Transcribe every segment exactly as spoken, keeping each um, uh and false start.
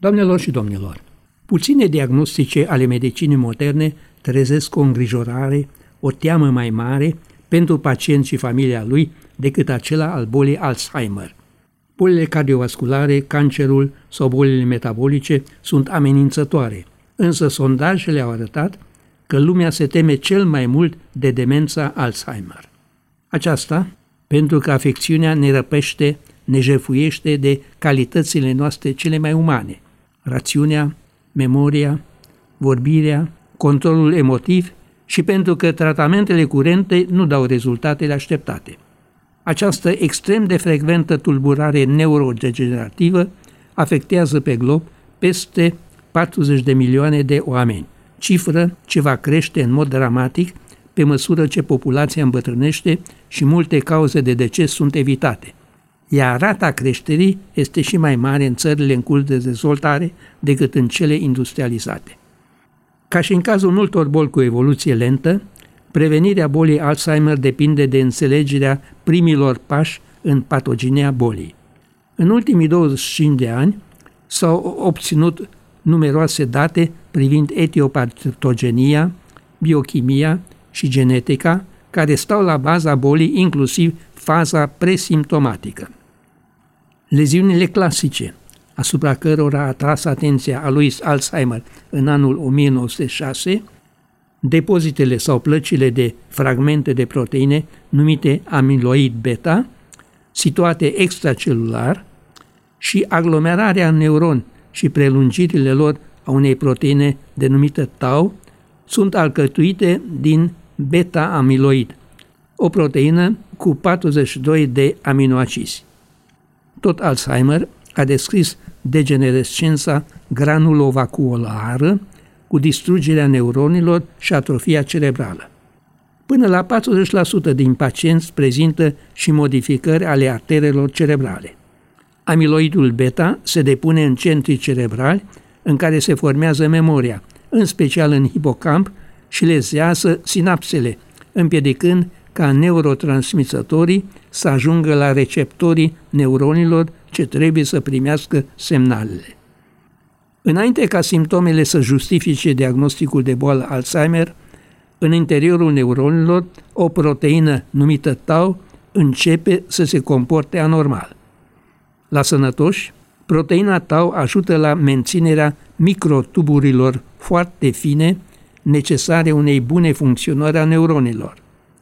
Doamnelor și domnilor, puține diagnostice ale medicinii moderne trezesc o îngrijorare, o teamă mai mare pentru pacient și familia lui decât acela al bolii Alzheimer. Bolile cardiovasculare, cancerul sau bolile metabolice sunt amenințătoare, însă sondajele au arătat că lumea se teme cel mai mult de demența Alzheimer. Aceasta pentru că afecțiunea ne răpește, ne jefuiește de calitățile noastre cele mai umane, rațiunea, memoria, vorbirea, controlul emotiv și pentru că tratamentele curente nu dau rezultatele așteptate. Această extrem de frecventă tulburare neurodegenerativă afectează pe glob peste patruzeci de milioane de oameni, cifră ce va crește în mod dramatic pe măsură ce populația îmbătrânește și multe cauze de deces sunt evitate. Iar rata creșterii este și mai mare în țările în curs de dezvoltare decât în cele industrializate. Ca și în cazul multor boli cu evoluție lentă, prevenirea bolii Alzheimer depinde de înțelegerea primilor pași în patogenia bolii. În ultimii douăzeci și cinci de ani s-au obținut numeroase date privind etiopatogenia, biochimia și genetica, care stau la baza bolii, inclusiv faza presimptomatică. Leziunile clasice, asupra cărora a tras atenția Alois Alzheimer în anul o mie nouă sute șase, depozitele sau plăcile de fragmente de proteine numite amiloid beta, situate extracelular, și aglomerarea în neuroni și prelungirile lor a unei proteine denumită tau, sunt alcătuite din beta-amiloid, o proteină cu patruzeci și doi de aminoacizi. Tot Alzheimer a descris degenerescența granulovacuolară cu distrugerea neuronilor și atrofia cerebrală. Până la patruzeci la sută din pacienți prezintă și modificări ale arterelor cerebrale. Amiloidul beta se depune în centrii cerebrali în care se formează memoria, în special în hipocamp, și lezează sinapsele, împiedicând ca neurotransmisătorii să ajungă la receptorii neuronilor ce trebuie să primească semnalele. Înainte ca simptomele să justifice diagnosticul de boală Alzheimer, în interiorul neuronilor, o proteină numită tau începe să se comporte anormal. La sănătoși, proteina tau ajută la menținerea microtuburilor foarte fine necesare unei bune funcționări a neuronilor.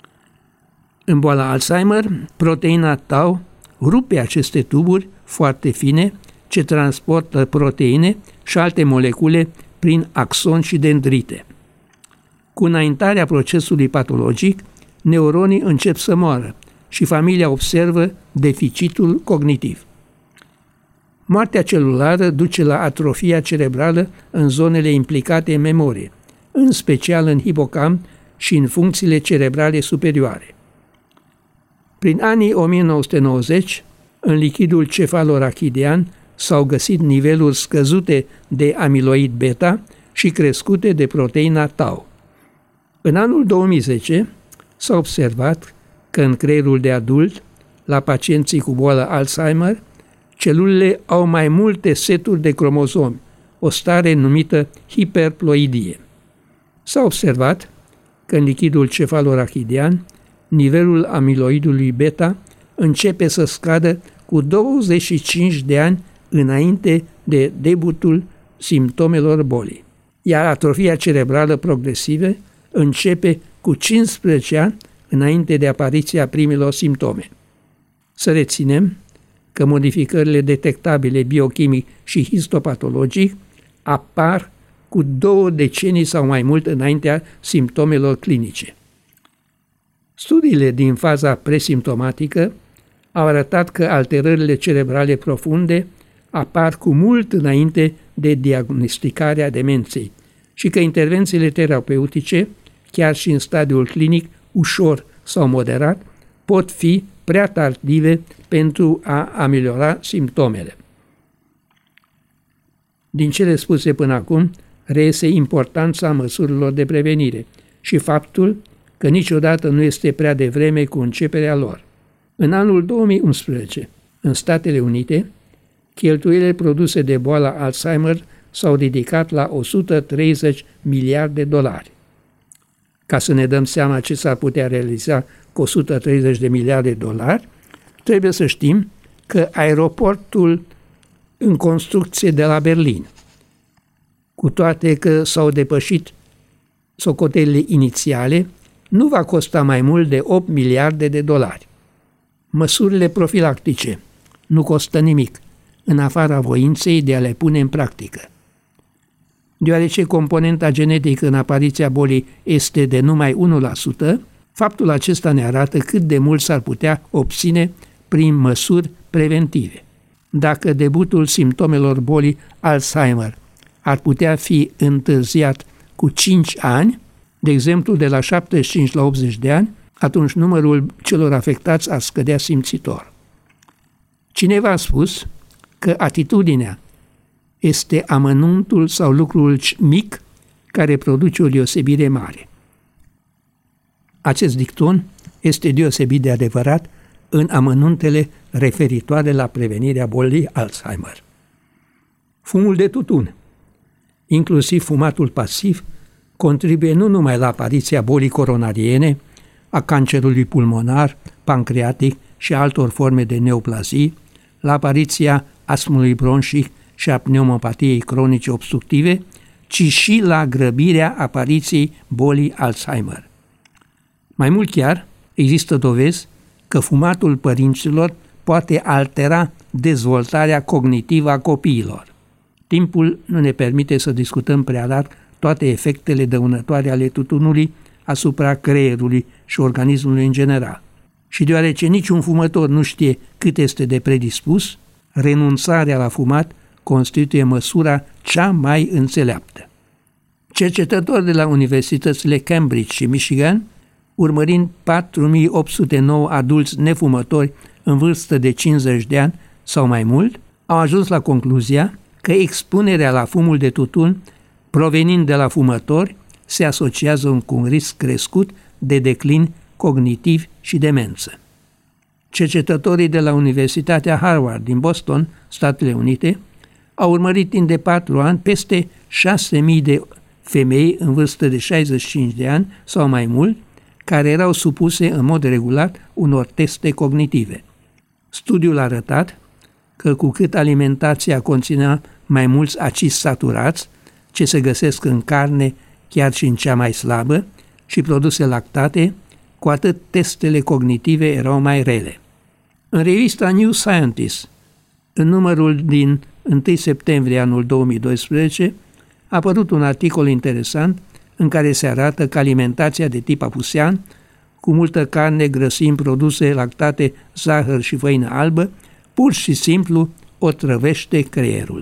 În boala Alzheimer, proteina tau rupe aceste tuburi foarte fine ce transportă proteine și alte molecule prin axon și dendrite. Cu înaintarea procesului patologic, neuronii încep să moară și familia observă deficitul cognitiv. Moartea celulară duce la atrofia cerebrală în zonele implicate în memorie, în special în hipocamp și în funcțiile cerebrale superioare. Prin anii o mie nouă sute nouăzeci, în lichidul cefalorachidian s-au găsit niveluri scăzute de amiloid beta și crescute de proteina tau. În anul două mii zece s-a observat că în creierul de adult, la pacienții cu boală Alzheimer, celulele au mai multe seturi de cromozomi, o stare numită hiperploidie. S-a observat că în lichidul cefalorachidian, nivelul amiloidului beta începe să scadă cu douăzeci și cinci de ani înainte de debutul simptomelor bolii, iar atrofia cerebrală progresivă începe cu cincisprezece ani înainte de apariția primilor simptome. Să reținem că modificările detectabile biochimic și histopatologic apar cu două decenii sau mai mult înaintea simptomelor clinice. Studiile din faza presimptomatică au arătat că alterările cerebrale profunde apar cu mult înainte de diagnosticarea demenței și că intervențiile terapeutice, chiar și în stadiul clinic ușor sau moderat, pot fi prea tardive pentru a ameliora simptomele. Din cele spuse până acum, reiese importanța măsurilor de prevenire și faptul că niciodată nu este prea devreme cu începerea lor. În anul două mii unsprezece, în Statele Unite, cheltuielile produse de boala Alzheimer s-au ridicat la o sută treizeci miliarde de dolari. Ca să ne dăm seama ce s-ar putea realiza cu o sută treizeci de miliarde de dolari, trebuie să știm că aeroportul în construcție de la Berlin, cu toate că s-au depășit socotelile inițiale, nu va costa mai mult de opt miliarde de dolari. Măsurile profilactice nu costă nimic, în afara voinței de a le pune în practică. Deoarece componenta genetică în apariția bolii este de numai unu la sută, faptul acesta ne arată cât de mult s-ar putea obține prin măsuri preventive. Dacă debutul simptomelor bolii Alzheimer ar putea fi întârziat cu cinci ani, de exemplu de la șaptezeci și cinci la optzeci de ani, atunci numărul celor afectați ar scădea simțitor. Cineva a spus că atitudinea este amănuntul sau lucrul mic care produce o deosebire mare. Acest dicton este deosebit de adevărat în amănuntele referitoare la prevenirea bolii Alzheimer. Fumul de tutun, inclusiv fumatul pasiv, contribuie nu numai la apariția bolii coronariene, a cancerului pulmonar, pancreatic și altor forme de neoplazii, la apariția astmului bronșic și a pneumopatiei cronice obstructive, ci și la grăbirea apariției bolii Alzheimer. Mai mult chiar, există dovezi că fumatul părinților poate altera dezvoltarea cognitivă a copiilor. Timpul nu ne permite să discutăm prea larg toate efectele dăunătoare ale tutunului asupra creierului și organismului în general. Și deoarece niciun fumător nu știe cât este de predispus, renunțarea la fumat constituie măsura cea mai înțeleaptă. Cercetători de la universitățile Cambridge și Michigan, urmărind patru mii opt sute nouă adulți nefumători în vârstă de cincizeci de ani sau mai mult, au ajuns la concluzia că expunerea la fumul de tutun provenind de la fumători se asociază cu un risc crescut de declin cognitiv și demență. Cercetătorii de la Universitatea Harvard din Boston, Statele Unite, au urmărit timp de patru ani peste șase mii de femei în vârstă de șaizeci și cinci de ani sau mai mult, care erau supuse în mod regulat unor teste cognitive. Studiul a arătat că cu cât alimentația conținea mai mulți acizi saturați, ce se găsesc în carne, chiar și în cea mai slabă, și produse lactate, cu atât testele cognitive erau mai rele. În revista New Scientist, în numărul din întâi septembrie anul două mii doisprezece, a apărut un articol interesant în care se arată că alimentația de tip apusean, cu multă carne, grăsimi, produse lactate, zahăr și făină albă, pur și simplu otrăvește creierul.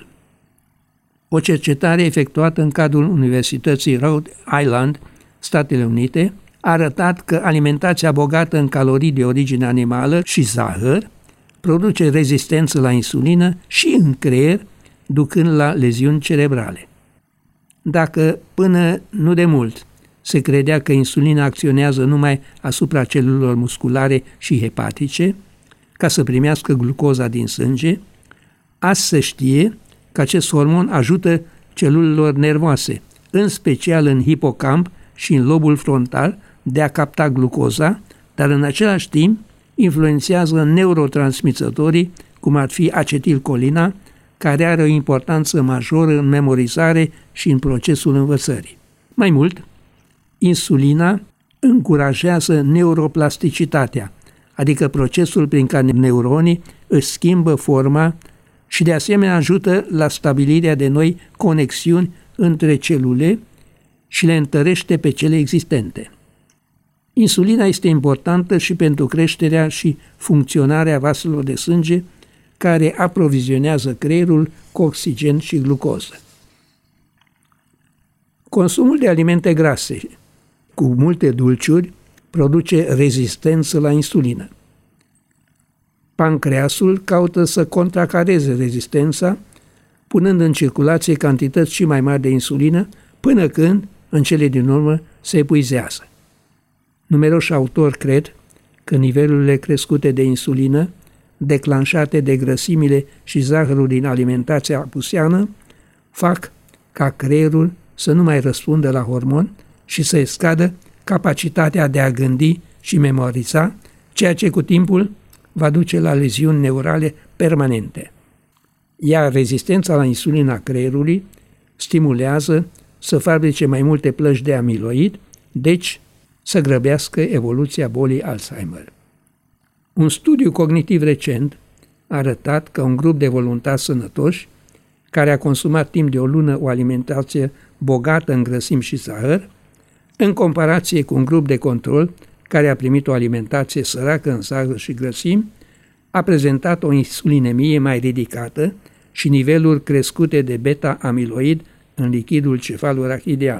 O cercetare efectuată în cadrul Universității Rhode Island, Statele Unite, a arătat că alimentația bogată în calorii de origine animală și zahăr produce rezistență la insulină și în creier, ducând la leziuni cerebrale. Dacă până nu de mult se credea că insulina acționează numai asupra celulelor musculare și hepatice, ca să primească glucoza din sânge, azi se știe că acest hormon ajută celulelor nervoase, în special în hipocamp și în lobul frontal, de a capta glucoza, dar în același timp influențează neurotransmițătorii, cum ar fi acetilcolina, care are o importanță majoră în memorizare și în procesul învățării. Mai mult, insulina încurajează neuroplasticitatea, adică procesul prin care neuronii își schimbă forma și de asemenea ajută la stabilirea de noi conexiuni între celule și le întărește pe cele existente. Insulina este importantă și pentru creșterea și funcționarea vaselor de sânge, care aprovizionează creierul cu oxigen și glucoză. Consumul de alimente grase cu multe dulciuri produce rezistență la insulină. Pancreasul caută să contracareze rezistența, punând în circulație cantități și mai mari de insulină, până când, în cele din urmă, se epuizează. Numeroși autori cred că nivelurile crescute de insulină declanșate de grăsimile și zahărul din alimentația apuseană, fac ca creierul să nu mai răspundă la hormon și să scadă capacitatea de a gândi și memoriza, ceea ce cu timpul va duce la leziuni neurale permanente. Iar rezistența la insulina creierului stimulează să fabrice mai multe plăci de amiloid, deci să grăbească evoluția bolii Alzheimer. Un studiu cognitiv recent a arătat că un grup de voluntari sănătoși care a consumat timp de o lună o alimentație bogată în grăsimi și zahăr, în comparație cu un grup de control care a primit o alimentație săracă în zahăr și grăsimi, a prezentat o insulinemie mai ridicată și niveluri crescute de beta-amiloid în lichidul cefalorachidian.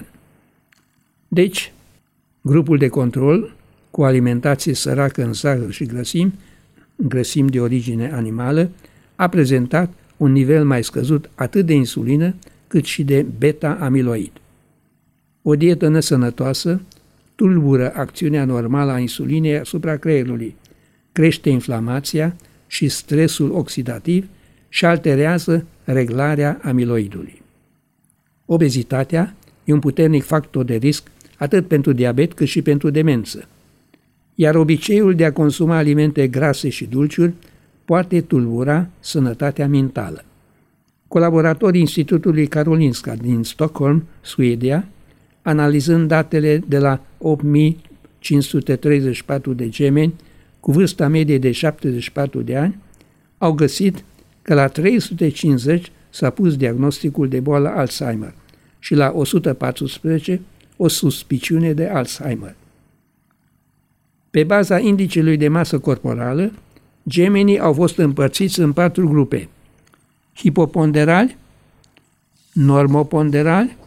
Deci, grupul de control cu alimentație săracă în zahăr și grăsimi, grăsimi de origine animală, a prezentat un nivel mai scăzut atât de insulină cât și de beta-amiloid. O dietă nesănătoasă tulbură acțiunea normală a insulinei asupra creierului, crește inflamația și stresul oxidativ și alterează reglarea amiloidului. Obezitatea e un puternic factor de risc atât pentru diabet cât și pentru demență, iar obiceiul de a consuma alimente grase și dulciuri poate tulbura sănătatea mentală. Colaboratorii Institutului Karolinska din Stockholm, Suedia, analizând datele de la opt mii cinci sute treizeci și patru de gemeni cu vârsta medie de șaptezeci și patru de ani, au găsit că la trei sute cincizeci s-a pus diagnosticul de boală Alzheimer și la o sută paisprezece o suspiciune de Alzheimer. Pe baza indicelui de masă corporală, gemenii au fost împărțiți în patru grupe: hipoponderali, normoponderali,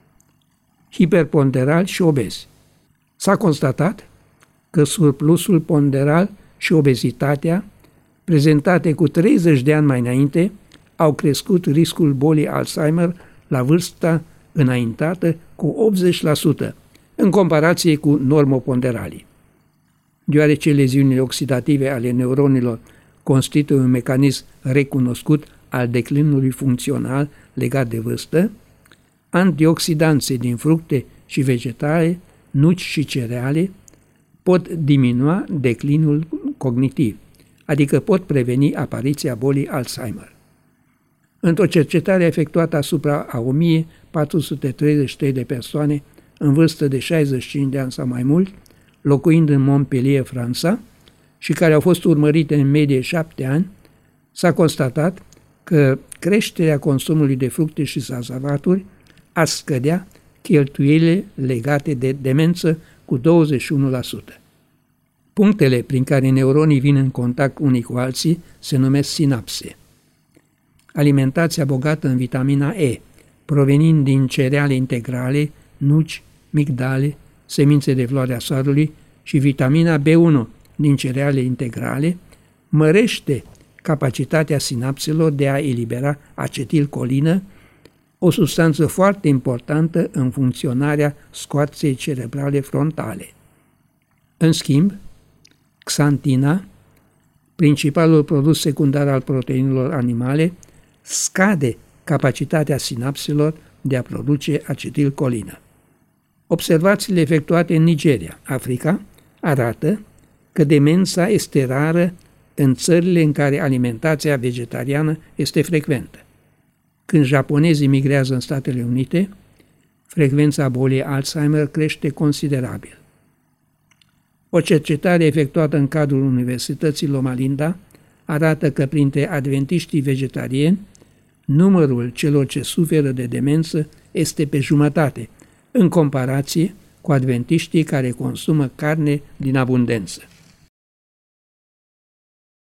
hiperponderali și obezi. S-a constatat că surplusul ponderal și obezitatea, prezentate cu treizeci de ani mai înainte, au crescut riscul bolii Alzheimer la vârsta înaintată cu optzeci la sută, în comparație cu normoponderalii. Deoarece leziunile oxidative ale neuronilor constituie un mecanism recunoscut al declinului funcțional legat de vârstă, antioxidanții din fructe și vegetale, nuci și cereale pot diminua declinul cognitiv, adică pot preveni apariția bolii Alzheimer. Într-o cercetare efectuată asupra a o mie patru sute treizeci și trei de persoane în vârstă de șaizeci și cinci de ani sau mai mult, locuind în Montpellier, Franța, și care au fost urmărite în medie șapte ani, s-a constatat că creșterea consumului de fructe și zazavaturi ar scădea cheltuielile legate de demență cu douăzeci și unu la sută. Punctele prin care neuronii vin în contact unii cu alții se numesc sinapse. Alimentația bogată în vitamina E, provenind din cereale integrale, nuci, migdale, semințe de floarea soarelui și vitamina B unu din cereale integrale, mărește capacitatea sinapselor de a elibera acetilcolină, o substanță foarte importantă în funcționarea scoarței cerebrale frontale. În schimb, xantina, principalul produs secundar al proteinelor animale, scade capacitatea sinapselor de a produce acetilcolină. Observațiile efectuate în Nigeria, Africa, arată că demența este rară în țările în care alimentația vegetariană este frecventă. Când japonezii migrează în Statele Unite, frecvența bolii Alzheimer crește considerabil. O cercetare efectuată în cadrul Universității Loma Linda arată că printre adventiștii vegetariani, numărul celor ce suferă de demență este pe jumătate, în comparație cu adventiștii care consumă carne din abundență.